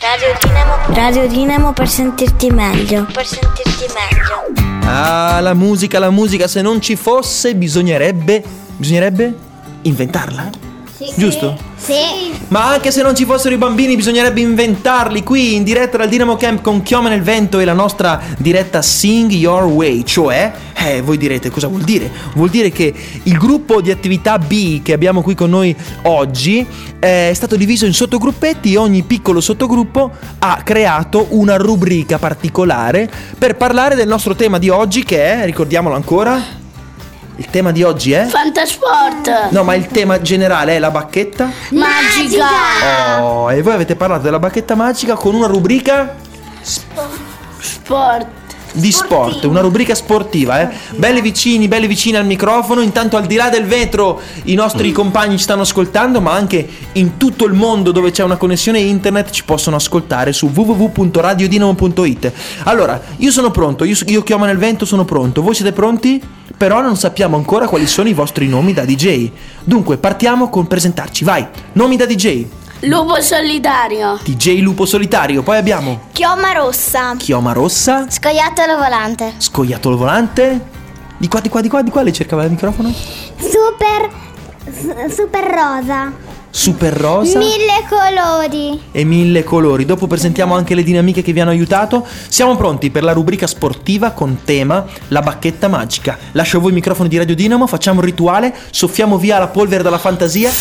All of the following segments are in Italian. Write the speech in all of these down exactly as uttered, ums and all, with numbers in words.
Radio Dinamo. Radio Dinamo per sentirti meglio. Per sentirti meglio. Ah, la musica, la musica, se non ci fosse bisognerebbe, bisognerebbe inventarla? Sì. Giusto? Sì. Ma anche se non ci fossero i bambini bisognerebbe inventarli qui in diretta dal Dinamo Camp con Chioma nel Vento e la nostra diretta Sing Your Way. Cioè, eh, voi direte cosa vuol dire? Vuol dire che il gruppo di attività B che abbiamo qui con noi oggi eh, è stato diviso in sottogruppetti e ogni piccolo sottogruppo ha creato una rubrica particolare per parlare del nostro tema di oggi che è, ricordiamolo ancora, il tema di oggi è? Fantasport. No, ma il tema generale è la bacchetta Magica. Oh, e voi avete parlato della bacchetta magica con una rubrica Sport. di sport, una rubrica sportiva, eh? Belli vicini, belli vicini al microfono. Intanto al di là del vetro i nostri compagni ci stanno ascoltando, ma anche in tutto il mondo dove c'è una connessione internet ci possono ascoltare su w w w punto radio dinamo punto i t. Allora, io sono pronto, io, io Chioma nel Vento sono pronto. Voi siete pronti? Però non sappiamo ancora quali sono i vostri nomi da D J. Dunque partiamo con presentarci, vai. Nomi da D J. Lupo solitario. D J Lupo Solitario. Poi abbiamo Chioma rossa. Chioma Rossa. Scoiattolo volante. Scoiattolo Volante. Di qua, di qua, di qua, di qua. Lei cercava il microfono. Super Super rosa. Super Rosa. Mille colori. E mille colori. Dopo presentiamo anche le dinamiche che vi hanno aiutato. Siamo pronti per la rubrica sportiva con tema la bacchetta magica. Lascio a voi i microfoni di Radio Dinamo. Facciamo un rituale. Soffiamo via la polvere dalla fantasia.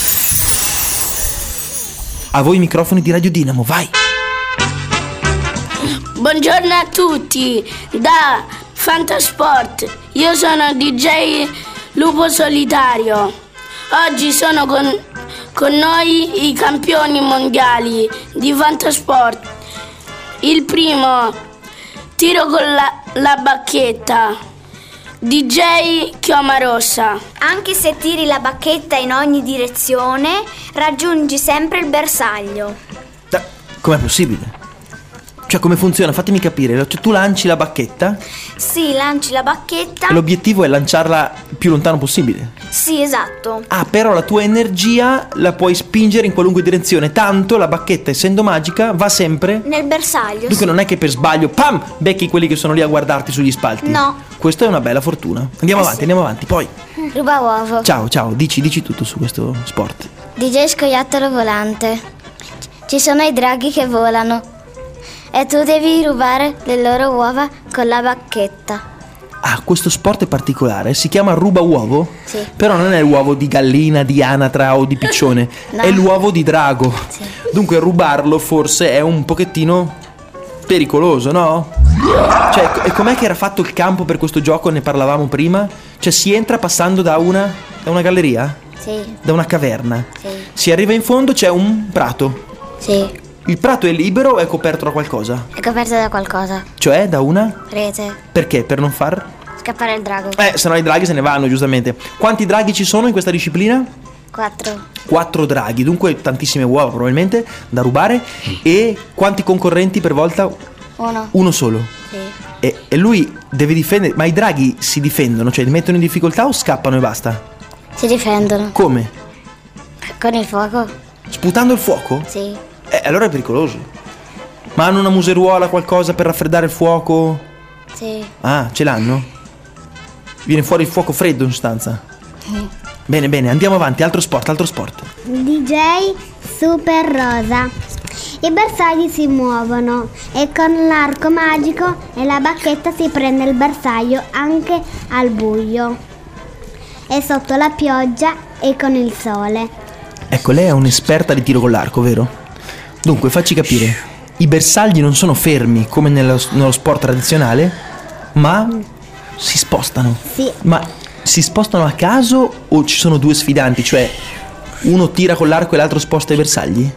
A voi i microfoni di Radio Dinamo, vai. Buongiorno a tutti da Fantasport. Io sono D J Lupo Solitario. Oggi sono con, con noi i campioni mondiali di Fantasport. Il primo, tiro con la, la bacchetta, D J Chioma Rossa. Anche se tiri la bacchetta in ogni direzione, raggiungi sempre il bersaglio. Da, com'è possibile? Cioè, come funziona? Fatemi capire. Cioè, tu lanci la bacchetta Sì, lanci la bacchetta. e l'obiettivo è lanciarla il più lontano possibile. Sì, esatto. Ah, però la tua energia la puoi spingere in qualunque direzione. Tanto la bacchetta, essendo magica, va sempre Nel bersaglio. Dunque sì. non è che per sbaglio, pam, becchi quelli che sono lì a guardarti sugli spalti. No. Questa è una bella fortuna. Andiamo Eh avanti, sì. andiamo avanti. Poi, Ruba uovo. ciao, ciao, dici, dici tutto su questo sport. D J Scoiattolo volante. Ci sono i draghi che volano e tu devi rubare le loro uova con la bacchetta. Ah, questo sport è particolare, si chiama ruba uovo? Sì. Però non è l'uovo di gallina, di anatra o di piccione, No. è l'uovo di drago. Sì. Dunque rubarlo forse è un pochettino pericoloso, no? Cioè, e com'è che era fatto il campo per questo gioco? Ne parlavamo prima? Cioè si entra passando da una, da una galleria? Sì, Da una caverna? sì, Si arriva in fondo, c'è un prato. sì. Il prato è libero o è coperto da qualcosa? È coperto da qualcosa. Cioè da una? Rete. Perché? Per non far? Scappare il drago. Eh, se no i draghi se ne vanno, giustamente. Quanti draghi ci sono in questa disciplina? Quattro. Quattro draghi, dunque tantissime uova probabilmente da rubare. E quanti concorrenti per volta? Uno. Uno solo. Sì. E, e lui deve difendere. Ma i draghi si difendono, cioè li mettono in difficoltà o scappano e basta? Si difendono. Come? Con il fuoco? Sputando il fuoco? Sì. Eh, allora è pericoloso. Ma hanno una museruola, qualcosa per raffreddare il fuoco? Sì. Ah, ce l'hanno? Viene fuori il fuoco freddo in sostanza. Bene, bene, andiamo avanti, altro sport, altro sport. D J Super Rosa. I bersagli si muovono e con l'arco magico e la bacchetta si prende il bersaglio anche al buio e sotto la pioggia e con il sole. Ecco, lei è un'esperta di tiro con l'arco, vero? Dunque, facci capire. I bersagli non sono fermi come nello, nello sport tradizionale, ma si spostano. Sì. Ma si spostano a caso o ci sono due sfidanti? Cioè, uno tira con l'arco e l'altro sposta i bersagli?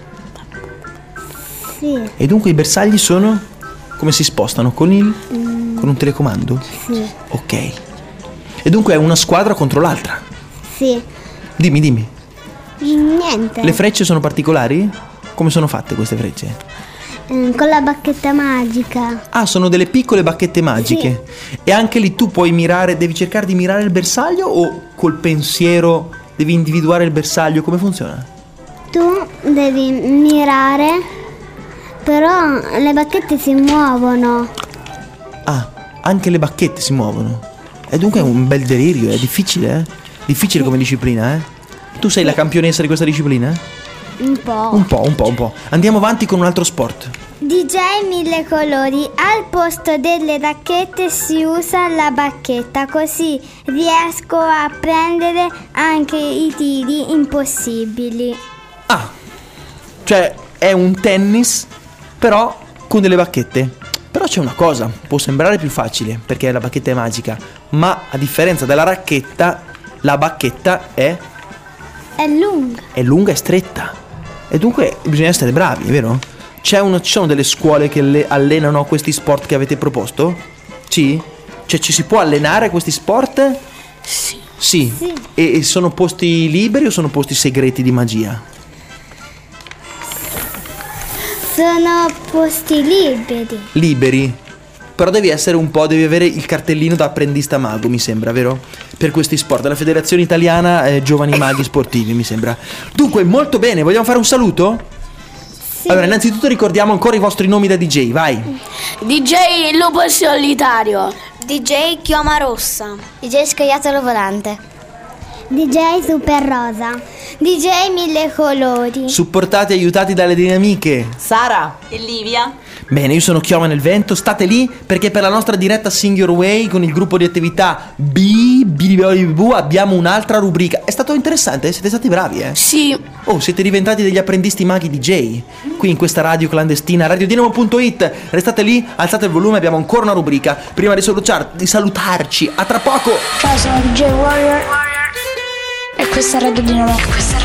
Sì. E dunque i bersagli sono come si spostano? Con il con un telecomando? Sì. Ok. E dunque è una squadra contro l'altra. Sì. Dimmi, dimmi. Niente. Le frecce sono particolari? Come sono fatte queste frecce? Eh, Con la bacchetta magica. Ah, sono delle piccole bacchette magiche. E anche lì tu puoi mirare, devi cercare di mirare il bersaglio o col pensiero devi individuare il bersaglio? Come funziona? Tu devi mirare Però le bacchette si muovono. Ah, anche le bacchette si muovono. E dunque è un bel delirio, è difficile, eh? Difficile come disciplina, eh? Tu sei la campionessa di questa disciplina? Un po'. Un po', un po', un po'. Andiamo avanti con un altro sport. D J mille colori. Al posto delle racchette si usa la bacchetta, così riesco a prendere anche i tiri impossibili. Ah, cioè è un tennis, però con delle bacchette. Però c'è una cosa, può sembrare più facile perché la bacchetta è magica, ma a differenza della racchetta, la bacchetta è, È lunga. è lunga e stretta. E dunque bisogna essere bravi, vero? C'è uno, ci sono delle scuole che le allenano questi sport che avete proposto? Sì? Cioè ci si può allenare a questi sport? Sì. Sì. Sì. E, e sono posti liberi o sono posti segreti di magia? Sono posti liberi. Liberi. Però devi essere un po', devi avere il cartellino da apprendista mago, mi sembra, vero? Per questi sport, la Federazione Italiana eh, Giovani Maghi Sportivi, mi sembra. Dunque, molto bene, vogliamo fare un saluto? Sì. Allora, innanzitutto ricordiamo ancora i vostri nomi da D J, vai. D J Lupo Solitario. D J Chioma Rossa. D J Scoiattolo Volante. D J Super Rosa. D J mille colori. Supportati e aiutati dalle dinamiche. Sara e Livia. Bene, io sono Chioma nel Vento, state lì perché per la nostra diretta Sing Your Way con il gruppo di attività B, B, B, B, abbiamo un'altra rubrica. È stato interessante, siete stati bravi, eh? Sì. Oh, siete diventati degli apprendisti maghi D J qui in questa radio clandestina, radiodinamo punto it. Restate lì, alzate il volume, abbiamo ancora una rubrica prima di, salutar- di salutarci. A tra poco. Ciao, sono D J Warrior e questa è Radio Dinamo. Questa è